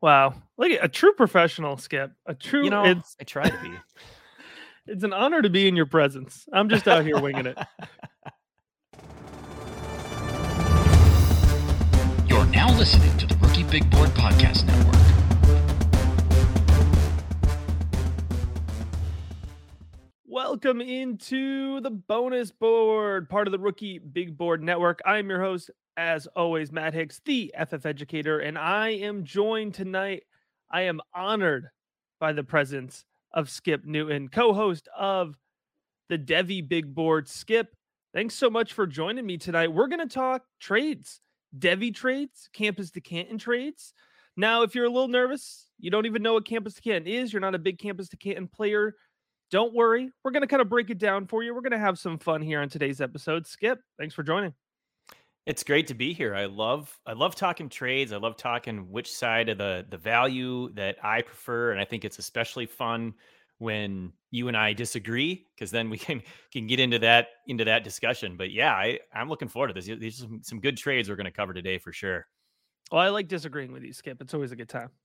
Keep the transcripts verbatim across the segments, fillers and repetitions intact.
Wow. Look at a true professional, Skip. A You true know, it's I try to be. it's an honor to be in your presence. I'm just out here winging it. You're now listening to the Rookie Big Board Podcast Network. Welcome into the bonus board, part of the Rookie Big Board Network. I am your host, as always, Matt Hicks, the F F educator, and I am joined tonight. I am honored by the presence of Skip Newton, co-host of the Devy Big Board. Skip, thanks so much for joining me tonight. We're going to talk trades, Devy trades, Campus to Canton trades. Now, if you're a little nervous, you don't even know what Campus to Canton is, you're not a big Campus to Canton player, don't worry. We're going to kind of break it down for you. We're going to have some fun here on today's episode. Skip, thanks for joining. It's great to be here. I love I love talking trades. I love talking which side of the the value that I prefer, and I think it's especially fun when you and I disagree, because then we can can get into that into that discussion. But yeah, I I'm looking forward to this. These are some, some good trades we're going to cover today for sure. Well, I like disagreeing with you, Skip. It's always a good time.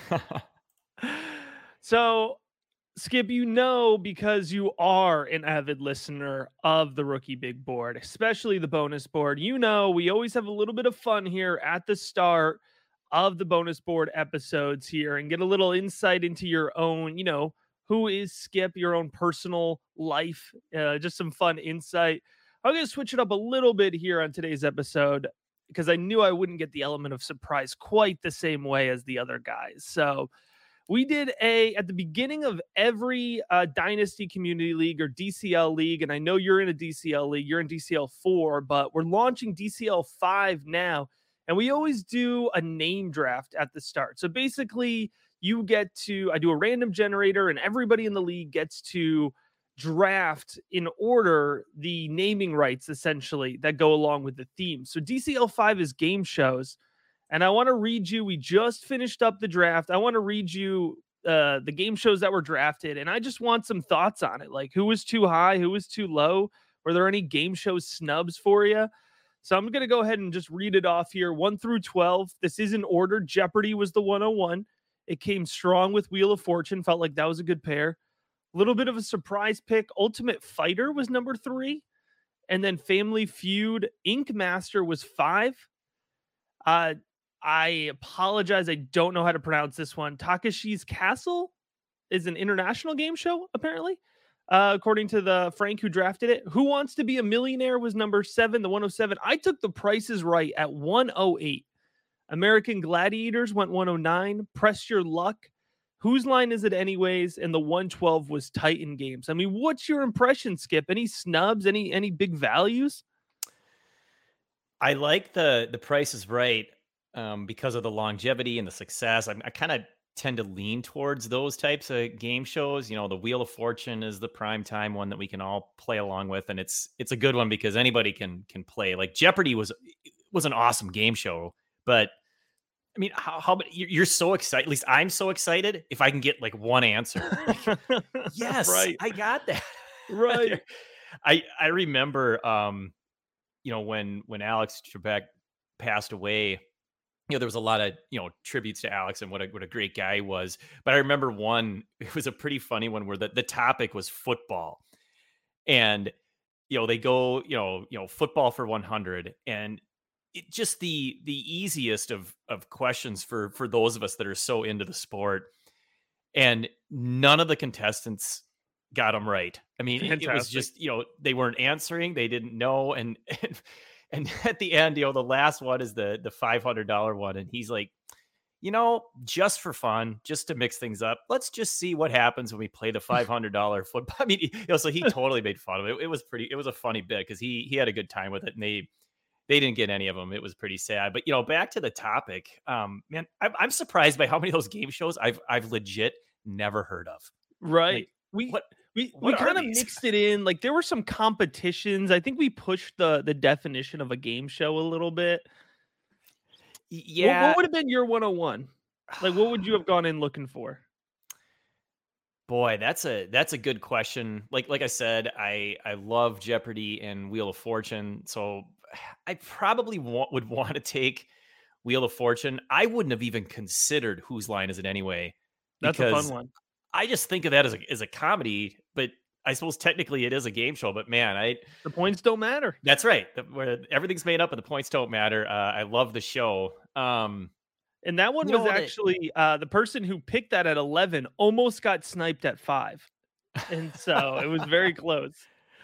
So, Skip, you know, because you are an avid listener of the Rookie Big Board, especially the bonus board, you know, we always have a little bit of fun here at the start of the bonus board episodes here and get a little insight into your own, you know, who is Skip, your own personal life, uh, just some fun insight. I'm going to switch it up a little bit here on today's episode because I knew I wouldn't get the element of surprise quite the same way as the other guys. So, we did a, at the beginning of every uh, Dynasty Community League or D C L League, and I know you're in a D C L League, you're in D C L four, but we're launching D C L five now, and we always do a name draft at the start. So basically, you get to, I do a random generator, and everybody in the league gets to draft in order the naming rights, essentially, that go along with the theme. So D C L five is game shows. And I want to read you, we just finished up the draft. I want to read you uh, the game shows that were drafted. And I just want some thoughts on it. Like, who was too high? Who was too low? Were there any game show snubs for you? So I'm going to go ahead and just read it off here. one through twelve. This is in order. Jeopardy was the one oh one. It came strong with Wheel of Fortune. Felt like that was a good pair. A little bit of a surprise pick. Ultimate Fighter was number three. And then Family Feud. Ink Master was five. Uh, I apologize. I don't know how to pronounce this one. Takashi's Castle is an international game show, apparently, uh, according to the Frank who drafted it. Who Wants to Be a Millionaire was number seven, the one oh seven. I took the prices right at one oh eight. American Gladiators went one oh nine. Press Your Luck. Whose Line Is It Anyways? And the one twelve was Titan Games. I mean, what's your impression, Skip? Any snubs? Any any big values? I like the the Price is Right. Um, because of the longevity and the success. I, I kind of tend to lean towards those types of game shows. You know, the Wheel of Fortune is the prime time one that we can all play along with, and it's it's a good one because anybody can can play. Like Jeopardy was was an awesome game show, but I mean, how, how you're so excited. At least I'm so excited if I can get like one answer. Like, yes, right. I got that. Right. I I remember, um, you know, when when Alex Trebek passed away. You know, there was a lot of, you know, tributes to Alex and what a, what a great guy he was. But I remember one, it was a pretty funny one where the, the topic was football. And, you know, they go, you know, you know, football for one hundred. And it just the the easiest of of questions for for those of us that are so into the sport. And none of the contestants got them right. I mean, it, it was just, you know, they weren't answering, they didn't know. And, and And at the end, you know, the last one is the the five hundred dollars one. And he's like, you know, just for fun, just to mix things up, let's just see what happens when we play the five hundred dollars football. I mean, you know, so he totally made fun of it. It was pretty, it was a funny bit because he he had a good time with it. And they they didn't get any of them. It was pretty sad. But, you know, back to the topic, um, man, I'm, I'm surprised by how many of those game shows I've I've legit never heard of. Right. Like, we what? We we kind of mixed it in. Like there were some competitions. I think we pushed the the definition of a game show a little bit. Yeah. What, what would have been your one oh one? Like what would you have gone in looking for? Boy, that's a that's a good question. Like like I said, I I love Jeopardy and Wheel of Fortune, so I probably wa- would want to take Wheel of Fortune, I wouldn't have even considered Whose Line Is It Anyway? That's a Because fun one. I just think of that as a as a comedy, but I suppose technically it is a game show. But man, I The points don't matter. that's right. The, where everything's made up and the points don't matter. Uh, I love the show. Um, And that one You was know, the- actually uh, the person who picked that at eleven almost got sniped at five. And so it was very close.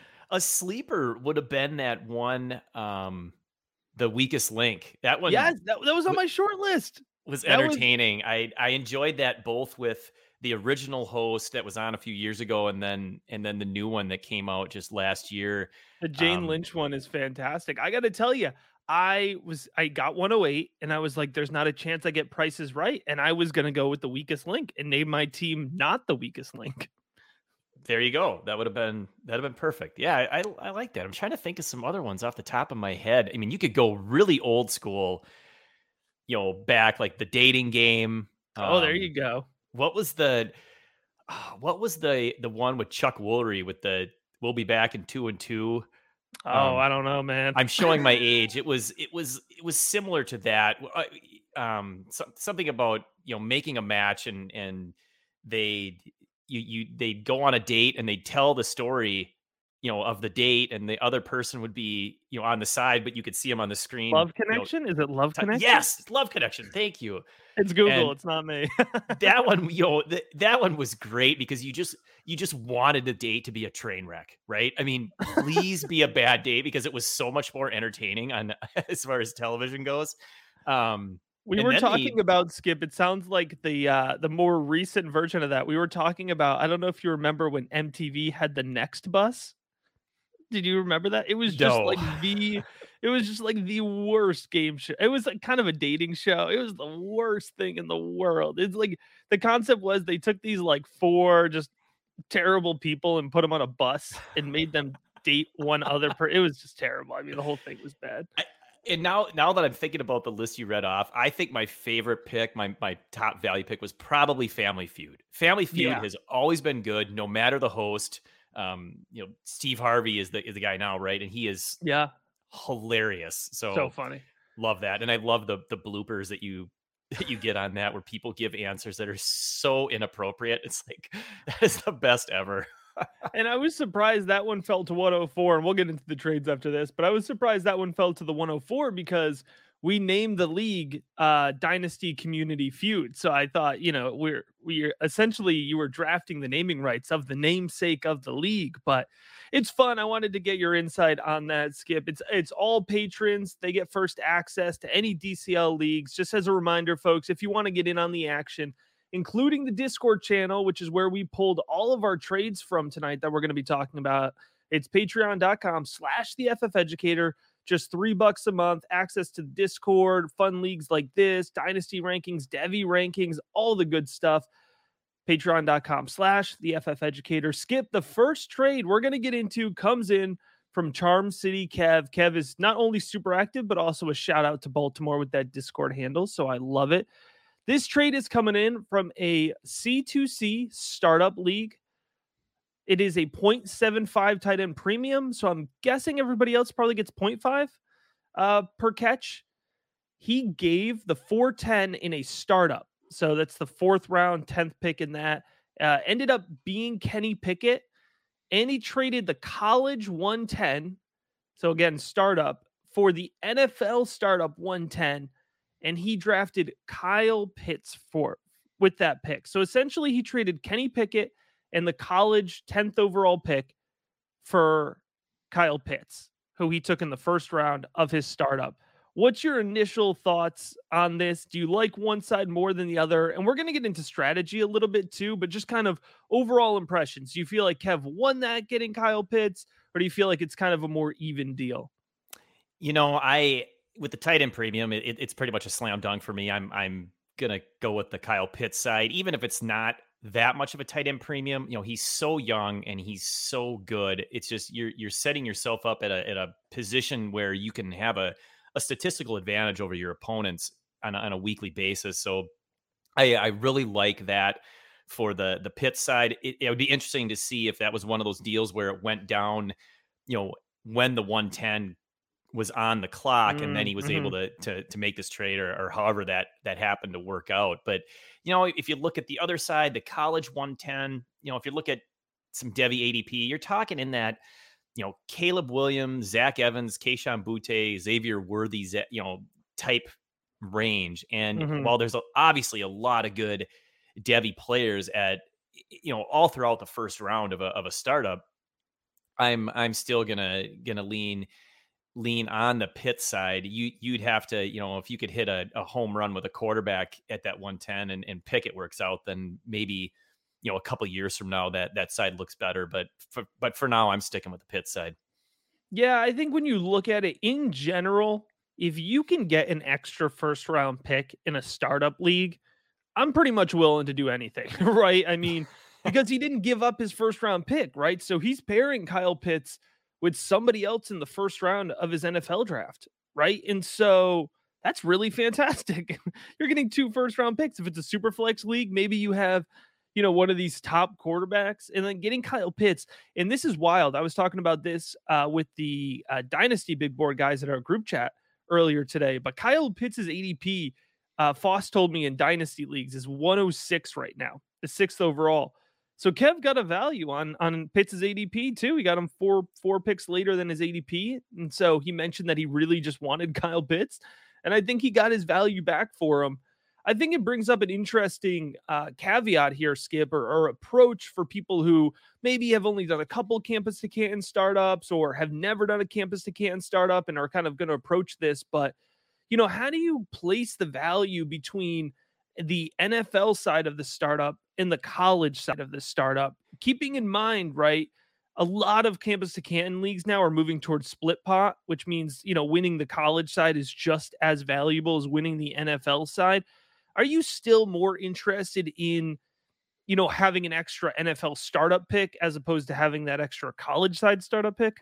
a sleeper would have been that one, um, the Weakest Link. That one Yes, that, that was on my short list. was that was- entertaining. I I enjoyed that both with the original host that was on a few years ago, and then and then the new one that came out just last year. The Jane Um, Lynch one is fantastic. I got to tell you, I was I got one oh eight and I was like, there's not a chance I get prices right. And I was going to go with the Weakest Link and name my team not the Weakest Link. There you go. That would have been that'd have been perfect. Yeah, I, I I like that. I'm trying to think of some other ones off the top of my head. I mean, you could go really old school, you know, back like the Dating Game. Oh, there Um, you go. What was the ah, what was the the one with Chuck Woolery with the "We'll be back in two and two"? Oh, Um, I don't know, man. I'm showing my age. It was it was it was similar to that. Uh, Um, so, something about you know making a match and and they you you they'd go on a date and they'd tell the story, you know, of the date, and the other person would be you know on the side, but you could see them on the screen. Love you know, Connection? Is it Love t- Connection? Yes, Love Connection. Thank you. It's Google. and- It's not me. That one, you know, th- that one was great because you just you just wanted the date to be a train wreck, right? I mean, please be a bad date because it was so much more entertaining on as far as television goes. Um, We And were then talking the- about Skip. It sounds like the uh the more recent version of that. We were talking about, I don't know if you remember when M T V had the Next Bus. Did you remember that? It was just No. like the it was just like the worst game show. It was like kind of a dating show. It was the worst thing in the world. It's like the concept was they took these like four just terrible people and put them on a bus and made them date one other per it was just terrible. I mean, the whole thing was bad. And now, now that I'm thinking about the list you read off, I think my favorite pick, my my top value pick, was probably Family Feud. Family Feud Yeah. has always been good, no matter the host. Um, you know, Steve Harvey is the is the guy now, right? And he is Yeah, hilarious. So, so funny. love that, and I love the the bloopers that you that you get on that, where people give answers that are so inappropriate. It's like that is the best ever. And I was surprised that one fell to one oh four, and we'll get into the trades after this, but I was surprised that one fell to the one oh four because we named the league uh Dynasty Community Feud. So I thought, you know, we're we're essentially you were drafting the naming rights of the namesake of the league, but it's fun. I wanted to get your insight on that, Skip. It's it's all patrons. They get first access to any D C L leagues. Just as a reminder, folks, if you want to get in on the action, including the Discord channel, which is where we pulled all of our trades from tonight that we're going to be talking about. It's patreon.com slash the FF Educator. Just three bucks a month, access to Discord, fun leagues like this, dynasty rankings, Devi rankings, all the good stuff. Patreon.com slash the FF Educator. Skip, the first trade we're going to get into comes in from Charm City Kev. Kev is not only super active, but also a shout out to Baltimore with that Discord handle. So I love it. This trade is coming in from a C two C startup league. It is a point seven five tight end premium. So I'm guessing everybody else probably gets point five uh, per catch. He gave the four ten in a startup. So that's the fourth round, tenth pick in that. Uh, ended up being Kenny Pickett. And he traded the college one ten. So again, startup for the N F L startup one ten. And he drafted Kyle Pitts for with that pick. So essentially he traded Kenny Pickett and the college tenth overall pick for Kyle Pitts, who he took in the first round of his startup. What's your initial thoughts on this? Do you like one side more than the other? And we're going to get into strategy a little bit too, but just kind of overall impressions. Do you feel like Kev won that getting Kyle Pitts, or do you feel like it's kind of a more even deal? You know, I with the tight end premium, it, it's pretty much a slam dunk for me. I'm I'm gonna go with the Kyle Pitts side, even if it's not that much of a tight end premium. You know, he's so young and he's so good. It's just you're you're setting yourself up at a at a position where you can have a a statistical advantage over your opponents on a, on a weekly basis. So I I really like that for the the Pitts side. It, it would be interesting to see if that was one of those deals where it went down, you know, when the one ten was on the clock, and then he was Mm-hmm. able to to to make this trade, or, or however that that happened to work out. But you know, if you look at the other side, the college one ten, you know, if you look at some Devy A D P, you're talking in that, you know, Caleb Williams, Zach Evans, Kayshon Boutte, Xavier Worthy, you know, type range. And Mm-hmm. while there's a, obviously a lot of good Devy players at, you know, all throughout the first round of a of a startup, I'm I'm still gonna gonna lean lean on the Pitt side. You you'd have to, you know, if you could hit a, a home run with a quarterback at that one ten, and, and Pickett works out, then maybe, you know, a couple years from now that that side looks better. But for, but for now, I'm sticking with the Pitt side. Yeah, I think when you look at it in general, if you can get an extra first round pick in a startup league, I'm pretty much willing to do anything, right? I mean, because he didn't give up his first round pick, right? So he's pairing Kyle Pitts with somebody else in the first round of his N F L draft, right? And so that's really fantastic. You're getting two first round picks. If it's a super flex league, maybe you have, you know, one of these top quarterbacks, and then getting Kyle Pitts. And this is wild. I was talking about this uh, with the uh, Dynasty Big Board guys at our group chat earlier today, but Kyle Pitts' A D P, uh, Foss told me in Dynasty leagues, is one oh six right now, the sixth overall. So Kev got a value on on Pitts' A D P too. He got him four four picks later than his A D P, and so he mentioned that he really just wanted Kyle Pitts, and I think he got his value back for him. I think it brings up an interesting uh, caveat here, Skip, or, or approach for people who maybe have only done a couple campus to Canton startups, or have never done a campus to Canton startup and are kind of going to approach this. But, you know, how do you place the value between the N F L side of the startup and the college side of the startup? Keeping in mind, right, a lot of campus to Canton leagues now are moving towards split pot, which means, you know, winning the college side is just as valuable as winning the N F L side. Are you still more interested in, you know, having an extra N F L startup pick as opposed to having that extra college side startup pick?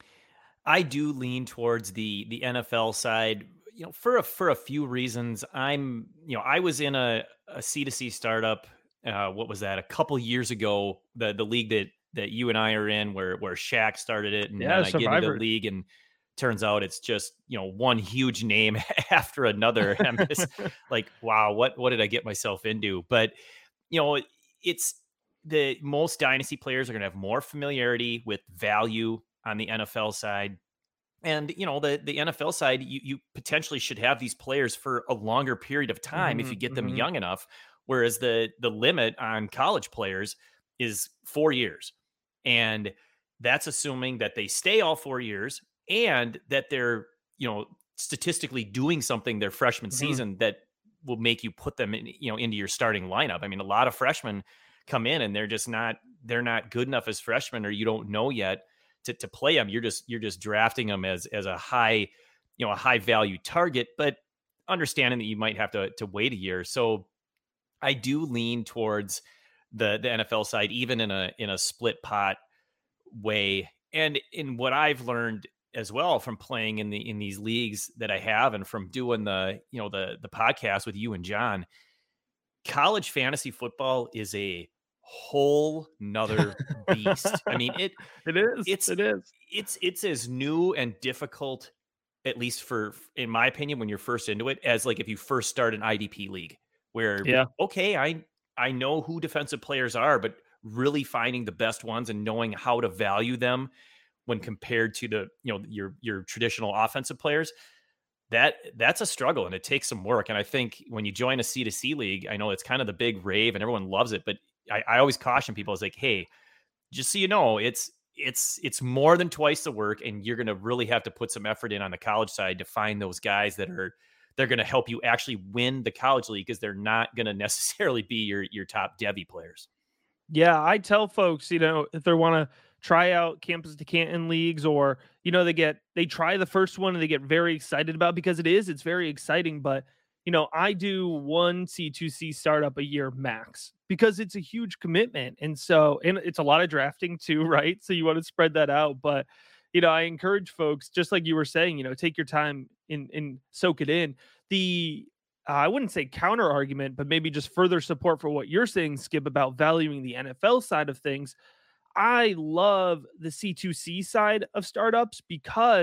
I do lean towards the the N F L side, you know, for a, for a few reasons. I'm, you know, I was in a, a C to C startup. Uh, what was that? A couple years ago, the the league that that you and I are in, where where Shaq started it, and Yeah, then I get into Survivor. the league, and turns out it's just, you know, one huge name after another. I'm just like, wow, what what did I get myself into? But, you know, it's the most dynasty players are going to have more familiarity with value on the N F L side. And, you know, the, the N F L side, you, you potentially should have these players for a longer period of time Mm-hmm, if you get them mm-hmm. young enough. Whereas the the limit on college players is four years. And that's assuming that they stay all four years and that they're, you know, statistically doing something their freshman Mm-hmm. season that will make you put them in, you know, into your starting lineup. I mean, a lot of freshmen come in and they're just not, they're not good enough as freshmen, or you don't know yet to, to play them. You're just, you're just drafting them as, as a high, you know, a high value target, but understanding that you might have to, to wait a year. So I do lean towards the, the N F L side, even in a, in a split pot way. And in what I've learned as well from playing in the in these leagues that I have, and from doing the, you know, the the podcast with you and John, college fantasy football is a whole nother beast. I mean, it it is. It's it is. It's it's as new and difficult, at least for, in my opinion, when you're first into it, as like if you first start an I D P league, where Yeah. okay, I I know who defensive players are, but really finding the best ones and knowing how to value them when compared to the, you know, your your traditional offensive players, that that's a struggle, and it takes some work. And I think when you join a C to C league, I know it's kind of the big rave and everyone loves it, but I, I always caution people, is like, hey, just so you know, it's it's it's more than twice the work, and you're going to really have to put some effort in on the college side to find those guys that are they're going to help you actually win the college league, because they're not going to necessarily be your your top Devy players. Yeah, I tell folks, you know, if they want to try out campus to Canton leagues, or, you know, they get, they try the first one and they get very excited about, because it is, it's very exciting. But, you know, I do one C two C startup a year max, because it's a huge commitment. And so, and it's a lot of drafting too, right? So you want to spread that out. But, you know, I encourage folks, just like you were saying, you know, take your time and, and soak it in. The, Uh, I wouldn't say counter argument, but maybe just further support for what you're saying, Skip, about valuing the N F L side of things. I love the C two C side of startups, because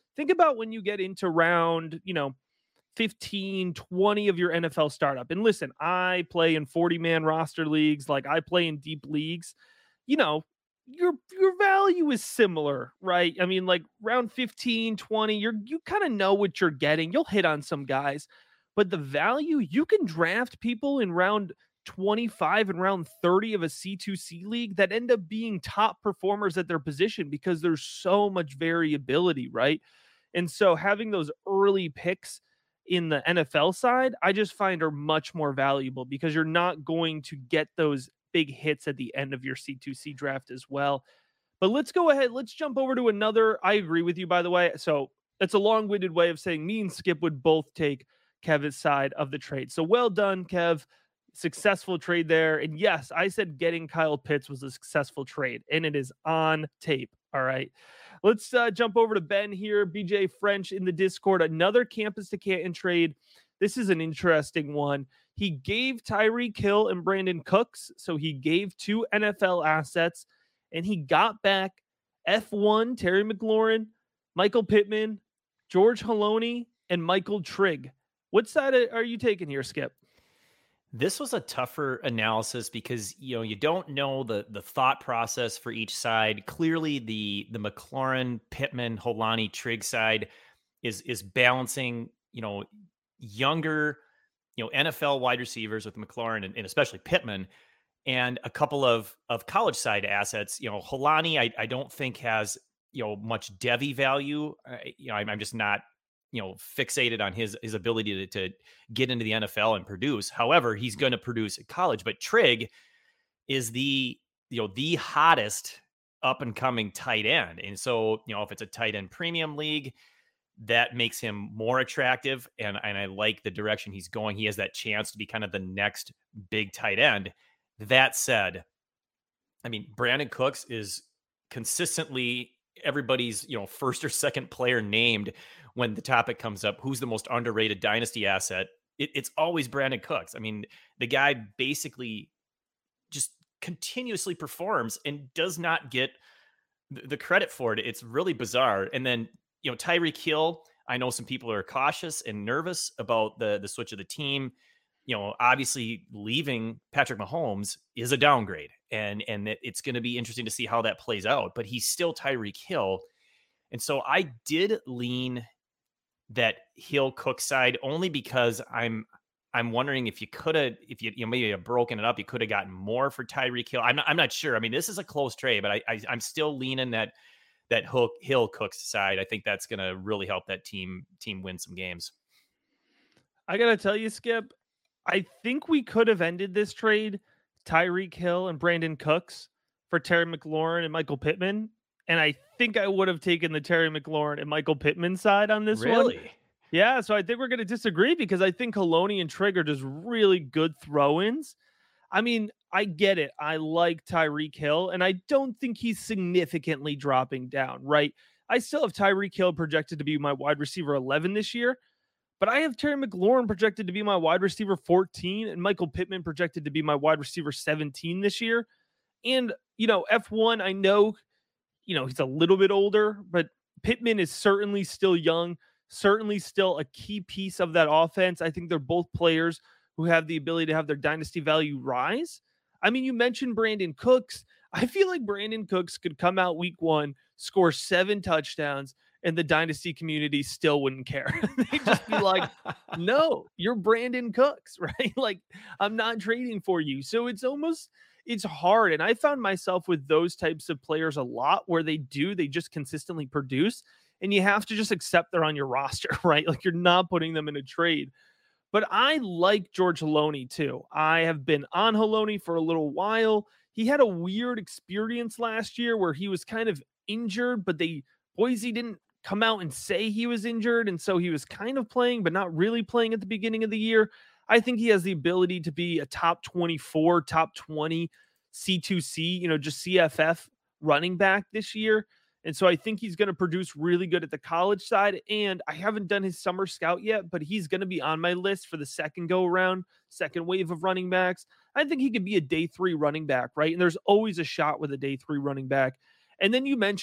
think about when you get into round, you know, fifteen, twenty of your N F L startup. And listen, I play in forty man roster leagues, like I play in deep leagues. You know, your your value is similar, right? I mean, like round fifteen, twenty, you're you kind of know what you're getting. You'll hit on some guys, but the value, you can draft people in round twenty-five and round thirty of a C two C league that end up being top performers at their position because there's so much variability, right? And so having those early picks in the N F L side, I just find are much more valuable because you're not going to get those big hits at the end of your C two C draft as well. But let's go ahead. Let's jump over to another. I agree with you, by the way. So that's a long-winded way of saying me and Skip would both take Kev's side of the trade. So well done, Kev. Successful trade there. And yes, I said getting Kyle Pitts was a successful trade, and it is on tape. All right. Let's uh, jump over to Ben here. B J French in the Discord. Another Campus to Canton trade. This is an interesting one. He gave Tyreek Hill and Brandon Cooks. So he gave two N F L assets, and he got back F one, Terry McLaurin, Michael Pittman, George Haloni, and Michael Trigg. What side are you taking here, Skip? This was a tougher analysis because, you know, you don't know the the thought process for each side. Clearly, the the McLaurin, Pittman, Holani, Trigg side is is balancing, you know, younger, you know, N F L wide receivers with McLaurin and, and especially Pittman, and a couple of of college side assets. You know, Holani, I, I don't think has, you know, much Devy value. Uh, you know, I'm, I'm just not, you know, fixated on his his ability to, to get into the N F L and produce. However, he's going to produce at college. But Trigg is the, you know, the hottest up and coming tight end. And so, you know, if it's a tight end premium league, that makes him more attractive. And, and I like the direction he's going. He has that chance to be kind of the next big tight end. That said, I mean, Brandon Cooks is consistently everybody's, you know, first or second player named when the topic comes up, who's the most underrated dynasty asset. It, it's always Brandon Cooks. I mean, the guy basically just continuously performs and does not get the credit for it. It's really bizarre. And then, you know, Tyreek Hill, I know some people are cautious and nervous about the, the switch of the team. You know, obviously leaving Patrick Mahomes is a downgrade, and, and it, it's going to be interesting to see how that plays out, but he's still Tyreek Hill. And so I did lean that Hill Cook side only because I'm, I'm wondering if you could have, if you, you know, maybe have broken it up, you could have gotten more for Tyreek Hill. I'm not, I'm not sure. I mean, this is a close trade, but I, I I'm still leaning that, that Hook Hill Cooks side. I think that's going to really help that team, team win some games. I got to tell you, Skip, I think we could have ended this trade, Tyreek Hill and Brandon Cooks, for Terry McLaurin and Michael Pittman. And I think I would have taken the Terry McLaurin and Michael Pittman side on this really? one. Yeah, so I think we're going to disagree because I think Haloni and Trigg are just really good throw-ins. I mean, I get it. I like Tyreek Hill, and I don't think he's significantly dropping down, right? I still have Tyreek Hill projected to be my wide receiver eleven this year, but I have Terry McLaurin projected to be my wide receiver fourteen and Michael Pittman projected to be my wide receiver seventeen this year. And, you know, F one, I know, you know, he's a little bit older, but Pittman is certainly still young, certainly still a key piece of that offense. I think they're both players who have the ability to have their dynasty value rise. I mean, you mentioned Brandon Cooks. I feel like Brandon Cooks could come out week one, score seven touchdowns, and the dynasty community still wouldn't care. They'd just be like, no, you're Brandon Cooks, right? Like, I'm not trading for you. So it's almost, it's hard. And I found myself with those types of players a lot where they do, they just consistently produce, and you have to just accept they're on your roster, right? Like, you're not putting them in a trade. But I like George Haloni too. I have been on Haloni for a little while. He had a weird experience last year where he was kind of injured, but they, Boise didn't come out and say he was injured. And so he was kind of playing, but not really playing at the beginning of the year. I think he has the ability to be a top twenty-four, top twenty C two C, you know, just C F F running back this year. And so I think he's going to produce really good at the college side. And I haven't done his summer scout yet, but he's going to be on my list for the second go around, second wave of running backs. I think he could be a day three running back, right? And there's always a shot with a day three running back. And then you mentioned it,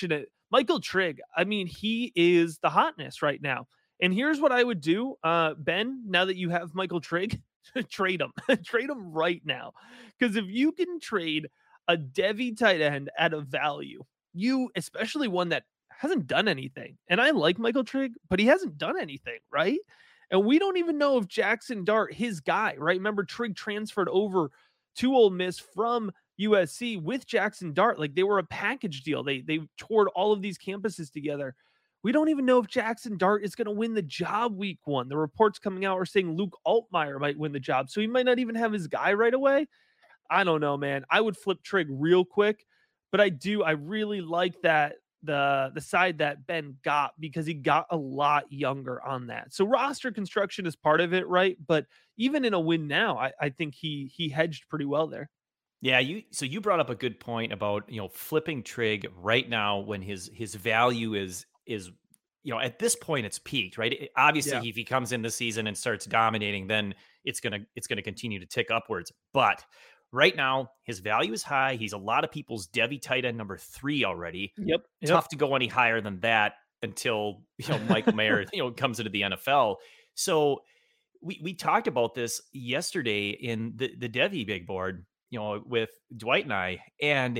Michael Trigg, I mean, he is the hotness right now. And here's what I would do, uh, Ben, now that you have Michael Trigg, trade him. Trade him right now. Because if you can trade a Devy tight end at a value, you, especially one that hasn't done anything. And I like Michael Trigg, but he hasn't done anything, right? And we don't even know if Jackson Dart, his guy, right? Remember, Trigg transferred over to Ole Miss from U S C with Jackson Dart. Like, they were a package deal. They they toured all of these campuses together. We don't even know if Jackson Dart is going to win the job week one. The reports coming out are saying Luke Altmaier might win the job. So he might not even have his guy right away. I don't know, man. I would flip Trigg real quick, but I do. I really like that the the side that Ben got, because he got a lot younger on that. So roster construction is part of it, right? But even in a win now, I, I think he he hedged pretty well there. Yeah, you so you brought up a good point about, you know, flipping Trigg right now when his his value is is you know, at this point it's peaked, right? It, obviously, Yeah. if he comes in the season and starts dominating, then it's gonna it's gonna continue to tick upwards. But right now, his value is high. He's a lot of people's Devy tight end number three already. Yep. yep. Tough to go any higher than that until, you know, Michael Mayer, you know, comes into the N F L. So we we talked about this yesterday in the the Devy big board, you know, with Dwight and I, and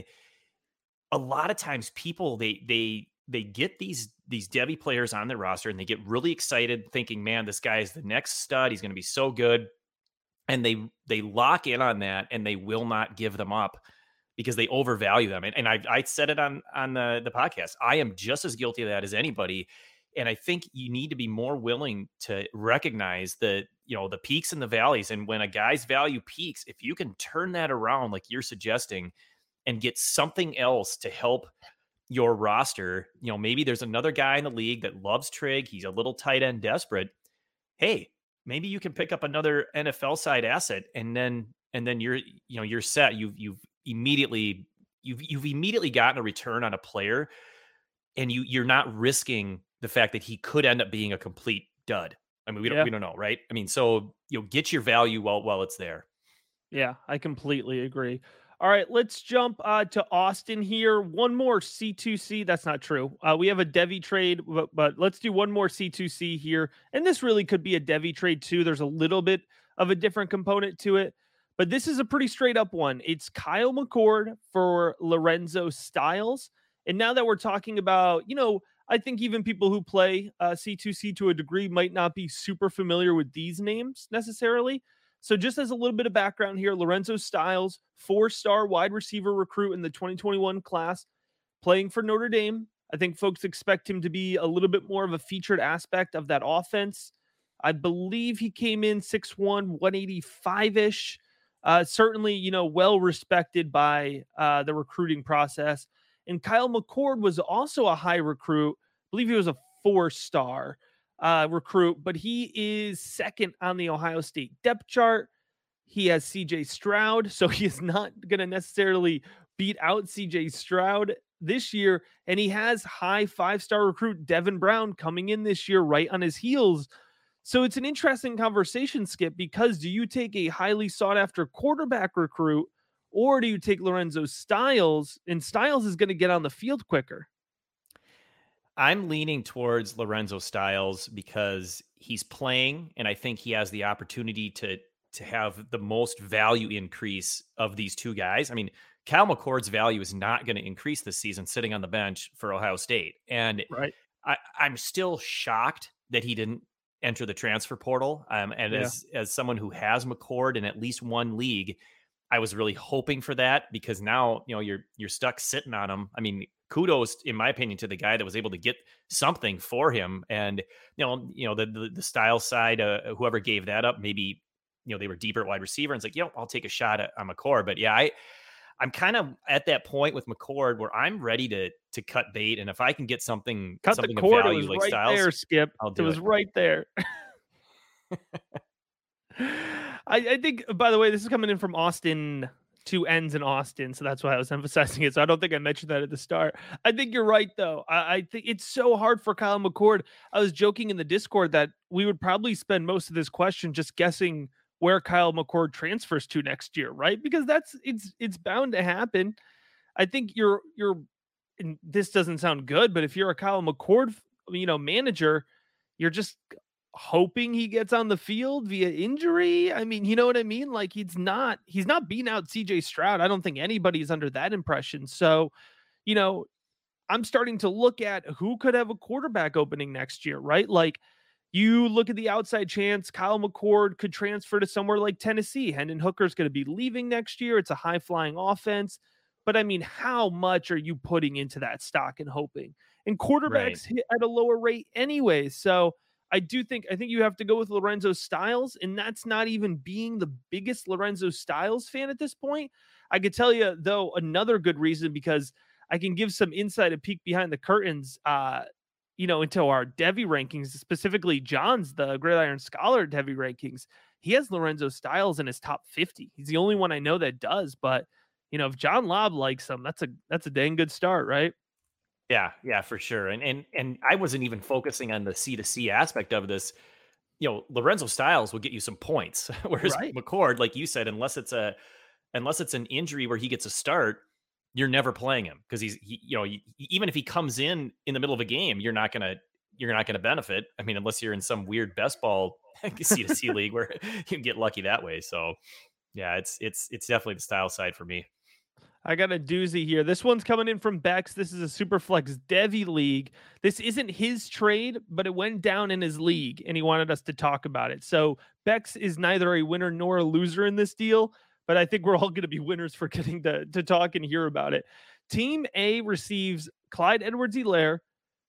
a lot of times people they they they get these these Devy players on their roster and they get really excited thinking, man, this guy is the next stud. He's going to be so good. And they they lock in on that and they will not give them up because they overvalue them. And, and I I said it on on the, the podcast. I am just as guilty of that as anybody. And I think you need to be more willing to recognize the, you know, the peaks and the valleys. And when a guy's value peaks, if you can turn that around like you're suggesting and get something else to help your roster, you know, maybe there's another guy in the league that loves Trigg. He's a little tight end desperate. Hey, maybe you can pick up another N F L side asset and then and then you're, you know, you're set. You've you've immediately you've you've immediately gotten a return on a player, and you you're not risking the fact that he could end up being a complete dud. I mean, we don't Yeah. we don't know, right? I mean, so you know, get your value while while it's there. Yeah, I completely agree. All right, let's jump uh, to Austin here. One more C two C. That's not true. Uh, we have a Devy trade, but, but let's do one more C two C here. And this really could be a Devy trade too. There's a little bit of a different component to it, but this is a pretty straight up one. It's Kyle McCord for Lorenzo Styles. And now that we're talking about, you know, I think even people who play uh, C two C to a degree might not be super familiar with these names necessarily. So just as a little bit of background here, Lorenzo Styles, four-star wide receiver recruit in the twenty twenty-one class, playing for Notre Dame. I think folks expect him to be a little bit more of a featured aspect of that offense. I believe he came in six one, one eighty-five-ish. Uh, certainly, you know, well respected by uh, the recruiting process. And Kyle McCord was also a high recruit. I believe he was a four-star uh, recruit, but he is second on the Ohio State depth chart. He has C J Stroud, so he is not going to necessarily beat out C J Stroud this year. And he has high five-star recruit Devin Brown coming in this year right on his heels. So it's an interesting conversation, Skip, because do you take a highly sought-after quarterback recruit, or do you take Lorenzo Styles? And Styles is going to get on the field quicker. I'm leaning towards Lorenzo Styles because he's playing, and I think he has the opportunity to to have the most value increase of these two guys. I mean, Kyle McCord's value is not going to increase this season sitting on the bench for Ohio State. And right. I, I'm still shocked that he didn't enter the transfer portal. Um, and Yeah. as as someone who has McCord in at least one league, I was really hoping for that, because now, you know, you're you're stuck sitting on him. I mean, kudos, in my opinion, to the guy that was able to get something for him. And, you know, you know, the the, the style side, uh, whoever gave that up, maybe, you know, they were deeper at wide receiver, and it's like, you know, I'll take a shot at, at McCord. But yeah, I I'm kind of at that point with McCord where I'm ready to to cut bait, and if I can get something cut something the cord, of it value was like right Styles, there, Skip. I'll It do was it. right there. I, I think, by the way, this is coming in from Austin, two N's in Austin, so that's why I was emphasizing it. So I don't think I mentioned that at the start. I think you're right, though. I, I think it's so hard for Kyle McCord. I was joking in the Discord that we would probably spend most of this question just guessing where Kyle McCord transfers to next year, right? Because that's it's it's bound to happen. I think you're you're and this doesn't sound good, but if you're a Kyle McCord, you know, manager, you're just hoping he gets on the field via injury. I mean, you know what I mean? Like he's not, he's not beating out C J Stroud. I don't think anybody's under that impression. So, you know, I'm starting to look at who could have a quarterback opening next year, right? Like you look at the outside chance, Kyle McCord could transfer to somewhere like Tennessee. Hendon Hooker's going to be leaving next year. It's a high flying offense. But I mean, how much are you putting into that stock and hoping? And quarterbacks Right. hit at a lower rate anyway. So I do think, I think you have to go with Lorenzo Styles, and that's not even being the biggest Lorenzo Styles fan at this point. I could tell you, though, another good reason, because I can give some insight, a peek behind the curtains, uh, you know, into our Devy rankings, specifically John's, the Gridiron Scholar Devy rankings. He has Lorenzo Styles in his top fifty. He's the only one I know that does. But, you know, if John Lobb likes him, that's a that's a dang good start, right? Yeah, yeah, for sure. And and and I wasn't even focusing on the C to C aspect of this. You know, Lorenzo Styles will get you some points, whereas Right. McCord, like you said, unless it's a unless it's an injury where he gets a start, you're never playing him because he's he, you know he, even if he comes in in the middle of a game, you're not gonna you're not gonna benefit. I mean, unless you're in some weird best ball C to C league where you can get lucky that way. So yeah, it's it's it's definitely the style side for me. I got a doozy here. This one's coming in from Bex. This is a Superflex Devy league. This isn't his trade, but it went down in his league, and he wanted us to talk about it. So Bex is neither a winner nor a loser in this deal, but I think we're all going to be winners for getting to, to talk and hear about it. Team A receives Clyde Edwards-Helaire,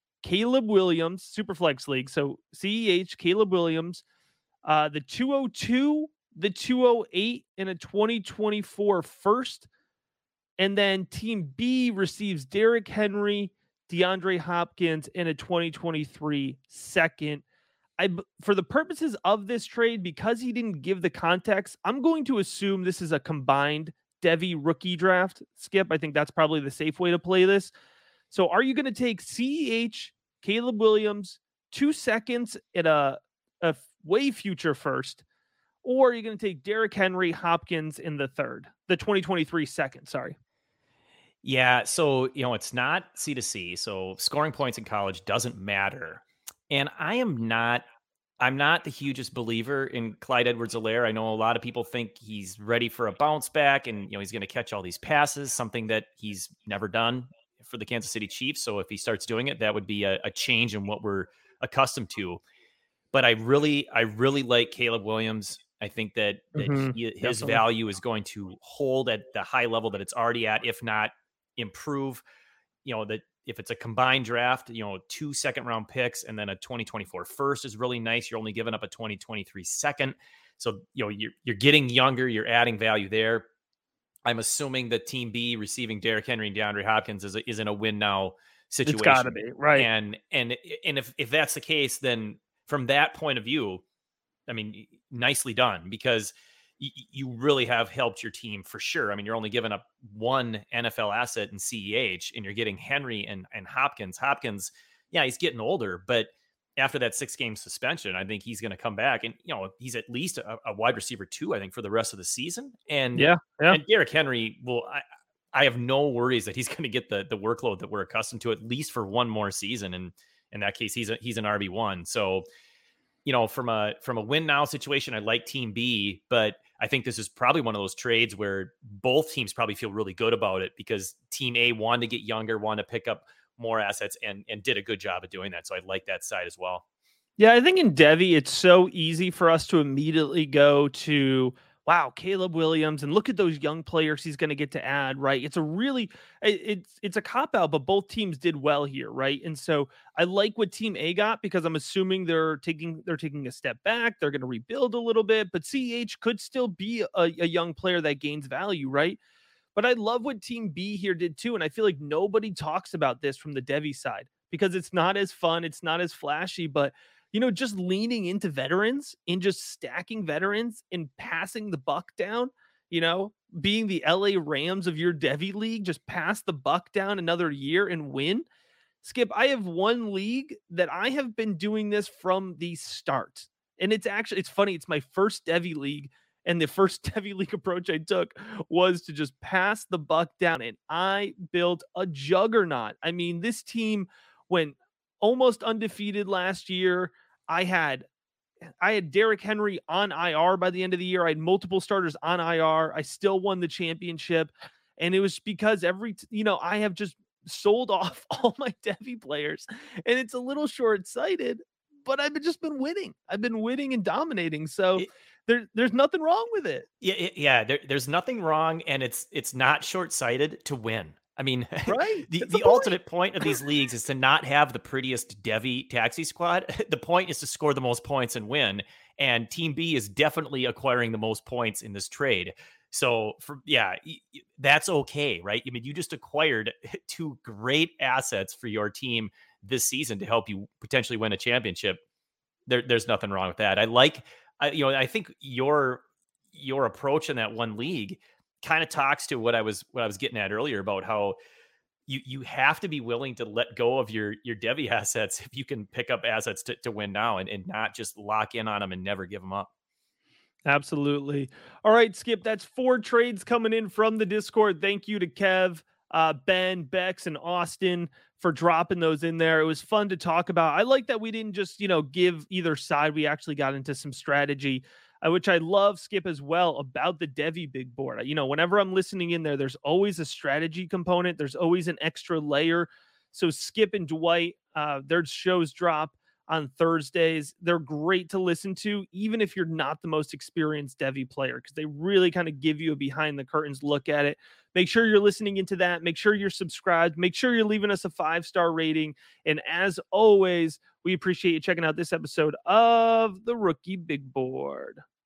Caleb Williams, Superflex League. So C E H, Caleb Williams, uh, the two oh two, the two oh eight, and a twenty twenty-four first. And then Team B receives Derrick Henry, DeAndre Hopkins, and a twenty twenty-three second. I, for the purposes of this trade, because he didn't give the context, I'm going to assume this is a combined Devy rookie draft. Skip, I think that's probably the safe way to play this. So are you going to take C E H, Caleb Williams, two seconds at a, a way future first, or are you going to take Derrick Henry, Hopkins in the third, the twenty twenty-three second, sorry. Yeah, so you know it's not C to C, so scoring points in college doesn't matter. And I am not, I'm not the hugest believer in Clyde Edwards-Helaire. I know a lot of people think he's ready for a bounce back, and you know he's going to catch all these passes, something that he's never done for the Kansas City Chiefs. So if he starts doing it, that would be a, a change in what we're accustomed to. But I really, I really like Caleb Williams. I think that that Mm-hmm. he, his Definitely. value is going to hold at the high level that it's already at, if not improve. You know, that if it's a combined draft, you know, two second round picks and then a twenty twenty-four first is really nice. You're only giving up a twenty twenty-three second. So, you know, you're, you're getting younger, you're adding value there. I'm assuming that Team B receiving Derrick Henry and DeAndre Hopkins is, a, is in a win now situation. It's got to be, right. And, and, and if, if that's the case, then from that point of view, I mean, nicely done, because you really have helped your team for sure. I mean, you're only giving up one N F L asset in C E H, and you're getting Henry and, and Hopkins. Hopkins, yeah, he's getting older, but after that six game suspension, I think he's going to come back, and you know he's at least a, a wide receiver two, I think, for the rest of the season. And yeah, yeah. and Derrick Henry will. I, I have no worries that he's going to get the the workload that we're accustomed to at least for one more season. And in that case, he's a, he's an R B one. So, you know, from a from a win now situation, I like Team B, but I think this is probably one of those trades where both teams probably feel really good about it because Team A wanted to get younger, wanted to pick up more assets, and and did a good job of doing that. So I like that side as well. Yeah, I think in Devy, it's so easy for us to immediately go to, wow, Caleb Williams, and look at those young players he's going to get to add, right? It's a really, it's it's a cop-out, but both teams did well here, right? And so I like what Team A got because I'm assuming they're taking they're taking a step back. They're going to rebuild a little bit, but C H could still be a, a young player that gains value, right? But I love what Team B here did too, and I feel like nobody talks about this from the Devy side because it's not as fun, it's not as flashy, but you know, just leaning into veterans and just stacking veterans and passing the buck down, you know, being the L A Rams of your Devy league, just pass the buck down another year and win. Skip, I have one league that I have been doing this from the start. And it's actually, it's funny. It's my first Devy league. And the first Devy League approach I took was to just pass the buck down. And I built a juggernaut. I mean, this team went almost undefeated last year. I had I had Derrick Henry on I R by the end of the year. I had multiple starters on I R. I still won the championship. And it was because every, you know, I have just sold off all my Devy players. And it's a little short-sighted, but I've just been winning. I've been winning and dominating. So it, there, there's nothing wrong with it. Yeah, it, yeah. There, there's nothing wrong, and it's it's not short-sighted to win. I mean, right? the, the, the ultimate point of these leagues is to not have the prettiest Devy taxi squad. The point is to score the most points and win. And Team B is definitely acquiring the most points in this trade. So, for yeah, that's okay, right? I mean, you just acquired two great assets for your team this season to help you potentially win a championship. There, there's nothing wrong with that. I like, I, you know, I think your your approach in that one league kind of talks to what I was what I was getting at earlier about how you you have to be willing to let go of your your Devy assets if you can pick up assets to, to win now and, and not just lock in on them and never give them up. Absolutely. All right, Skip, that's four trades coming in from the Discord. Thank you to Kev, uh, Ben, Bex, and Austin for dropping those in there. It was fun to talk about. I like that we didn't just, you know, give either side. We actually got into some strategy, uh, which I love, Skip, as well, about the Devy big board. You know, whenever I'm listening in there, there's always a strategy component. There's always an extra layer. So Skip and Dwight, uh, their shows drop on Thursdays. They're great to listen to, even if you're not the most experienced Devy player, because they really kind of give you a behind the curtains look at it. Make sure you're listening into that. Make sure you're subscribed. Make sure you're leaving us a five-star rating. And as always, we appreciate you checking out this episode of the Rookie Big Board.